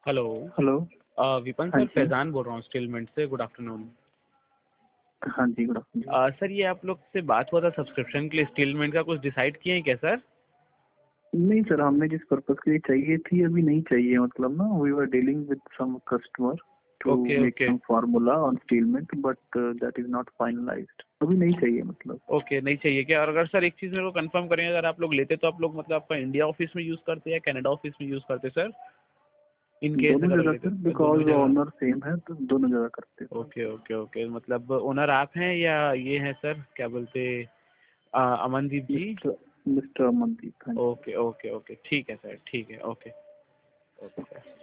Hello. Hello. Vipan हाँ sir, ji. Faizan बोल रहा हूँ स्टीलमेंट से। Good afternoon. हाँ जी, गुड आफ्टरनून। सर, ये आप लोग से बात हुआ था सब्सक्रिप्शन के लिए, स्टीलमेंट का कुछ डिसाइड किए हैं क्या सर? नहीं सर, हमने जिस पर्पज के लिए चाहिए थी अभी नहीं चाहिए, मतलब ना we were dealing with some customer to okay make okay some formula on settlement, but that is not finalised. अभी नहीं चाहिए मतलब। ओके, नहीं चाहिए क्या? और अगर सर एक चीज़ मेरे को कंफर्म करें, अगर आप लोग लेते तो आप लोग मतलब आपका इंडिया ऑफिस में यूज़ करते या कनाडा ऑफिस में यूज़ करते सर? इन केस दोनों अगर जगह लेते सर, तो दोनों बिकॉज जगह। ओनर सेम है तो दोनों जगह करते हैं। ओके ओके ओके, मतलब ओनर आप हैं या ये हैं सर, क्या बोलते, अमनदीप जी? Mister mister Amandeep. हाँ जी। ओके ओके ओके, ठीक है सर, ठीक है, ओके ओके सर।